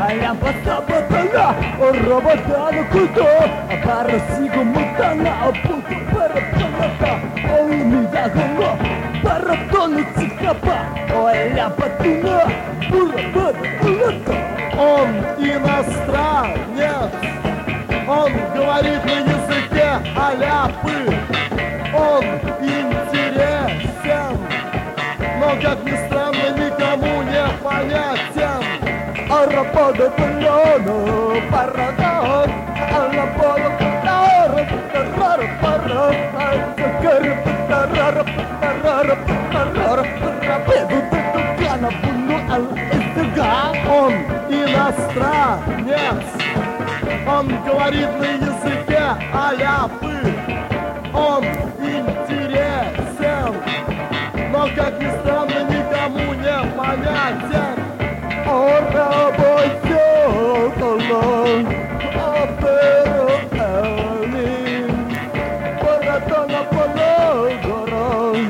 лямпа саботана, робота на культо, парасигу мутана, пункту парапаната, меня гоно, паратону цикапа, ой, лямпа туна, бура-бара-булата. Он иностранец, он говорит на языке аляпы, он интересен, но, как ни странно, никому не понятен. Арабада баллона, парадон, арабада баллона, тарара, пара, закара, тарара, тарара, тарара, педу, тукана, буну, ал-эстега. Он иностранец, он говорит на языке аляпы, он интересен, но, как ни странно, никому не понятен. Арабада баллона, аперо, элин, парадона, баллона,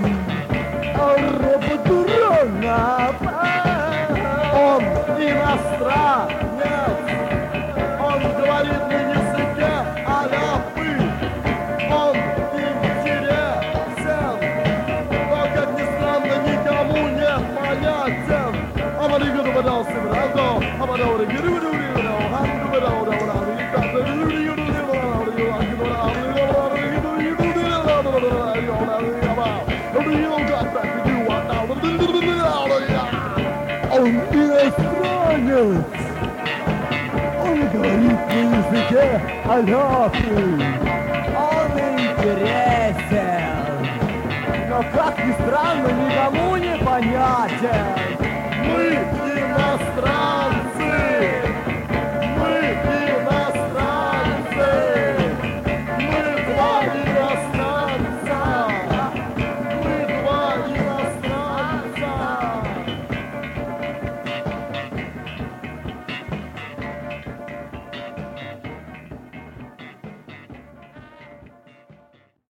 арабадурона, Он иностранец, он говорит на языке аляпы, он интересен, но, как ни странно, никому не понятен. Он иностранец, он говорит на языке аляпы, он интересен, но, как ни странно,